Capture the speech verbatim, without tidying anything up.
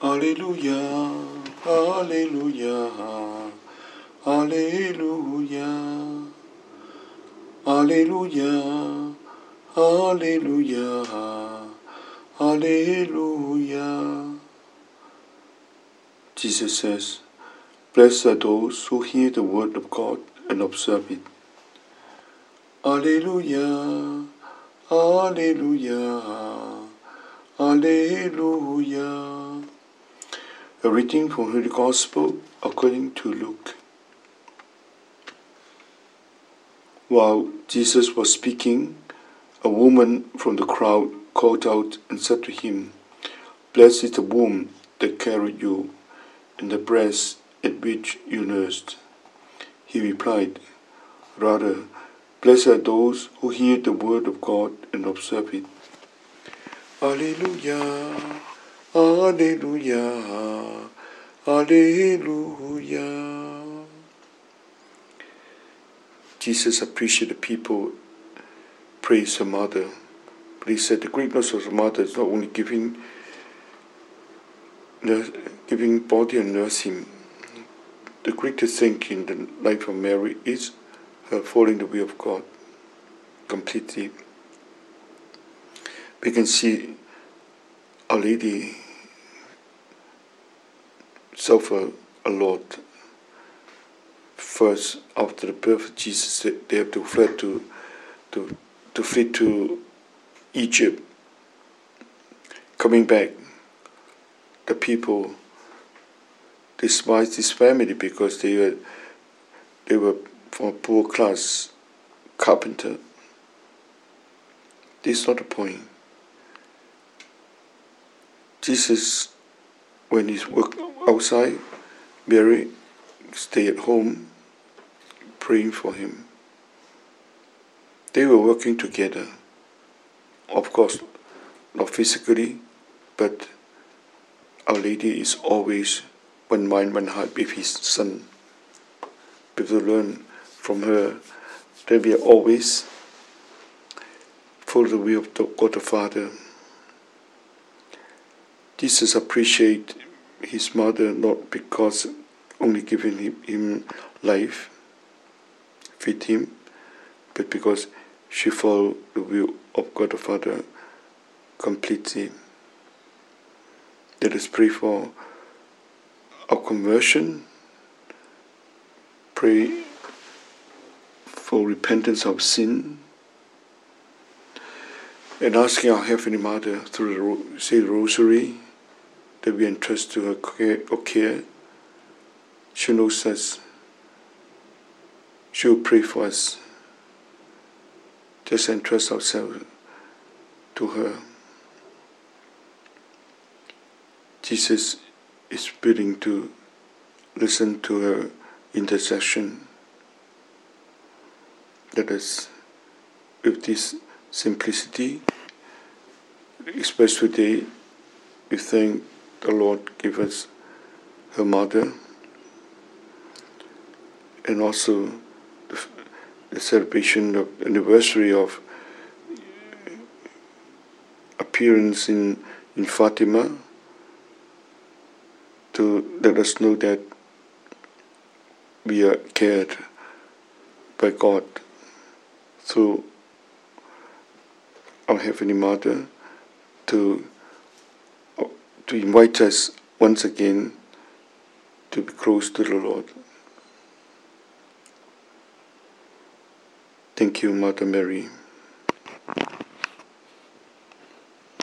Alleluia, Alleluia, Alleluia, Alleluia, Alleluia, Alleluia. Jesus says, "Blessed are those who hear the word of God and observe it." Alleluia, Alleluia, Alleluia. A reading from the Holy Gospel according to Luke. While Jesus was speaking, a woman from the crowd called out and said to him, "Blessed is the womb that carried you, and the breast at which you nursed." He replied, "Rather, blessed are those who hear the word of God and observe it." Alleluia, Alleluia, Alleluia. Jesus appreciated people praise her mother, but he said the greatness of her mother is not only giving, giving body and nursing. The greatest thing in the life of Mary is her following the will of God completely. We can see Our Lady suffer a lot. First, after the birth of Jesus, they have to flee to, to, to flee to Egypt. Coming back, the people despised this family because they were they were from a poor class carpenter. This is not the point. Jesus, when he's work outside, Mary stay at home praying for him. They were working together. Of course, not physically, but Our Lady is always one mind, one heart with his Son. We have to learn from her that we are always follow the will of God the Father. Jesus appreciated his mother not because only giving him, him life, feed him, but because she followed the will of God the Father completely. Let us pray for our conversion, pray for repentance of sin, and asking our Heavenly Mother through the ro- say the Rosary that we entrust to her care, or care. She knows us. She will pray for us. Just entrust ourselves to her. Jesus is willing to listen to her intercession. Let us, with this simplicity, express today, we thank the Lord give us her mother, and also the, the celebration of anniversary of appearance in, in Fatima, to let us know that we are cared by God through our Heavenly Mother to, to invite us once again to be close to the Lord. Thank you, Mother Mary.